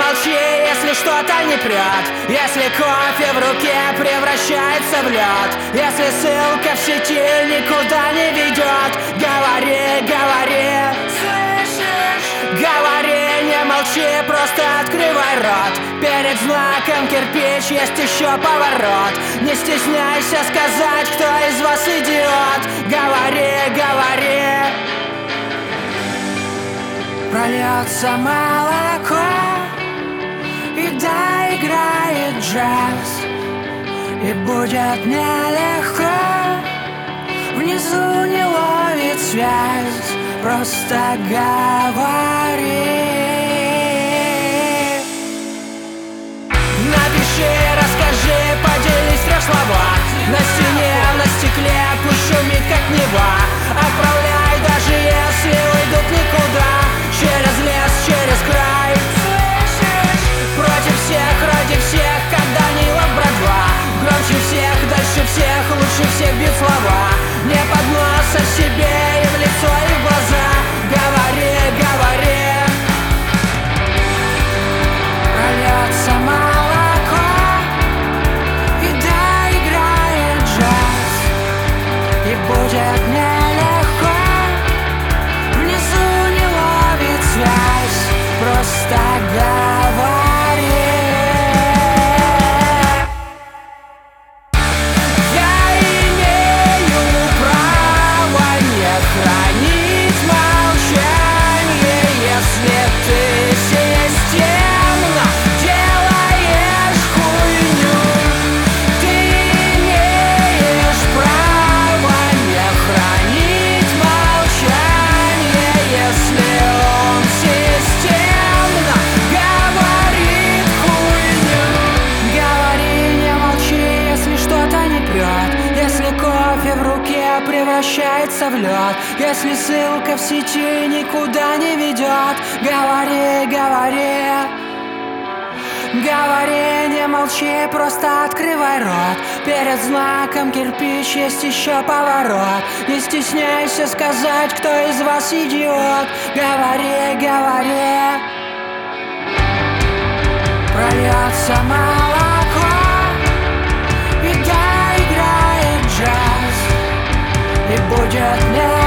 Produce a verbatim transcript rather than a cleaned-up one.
молчи, если что-то не прет, если кофе в руке превращается в лед, если ссылка в сети никуда не ведет. Говори, говори, слышишь? Говори, не молчи, просто открывай рот. Перед знаком кирпич есть еще поворот. Не стесняйся сказать, кто из вас идиот. Говори, говори. Прольется молоко, и доиграет джаз, и будет нелегко. Внизу не ловит связь, просто говори. Напиши, расскажи, поделись в трех словах. На стене, на стекле пусть шумит как Нева. Отправляй, даже если уйдут никуда. Через лес, через край, слышишь? Против всех, ради всех, как Данилов братва. Громче всех, дальше всех, лучше всех бьют слова. Не под нос, а себе и в лицо, и в глаза. Говори, говори. Прольется молоко, и доиграет джаз, и будет нелегко. Внизу не ловит связь, просто говори. Я имею право не хранить молчание, если ты системно делаешь хуйню. Ты имеешь право не хранить молчание, если он системно говорит хуйню. Говори, не молчи, если что-то не прет, если кофе в руке превращается в лед, если ссылка в сети никуда не ведет. Говори, говори. Говори, не молчи, просто открывай рот. Перед знаком кирпич есть еще поворот. Не стесняйся сказать, кто из вас идиот. Говори, говори. Прольется молоко, и доиграет джаз, и будет нелегко.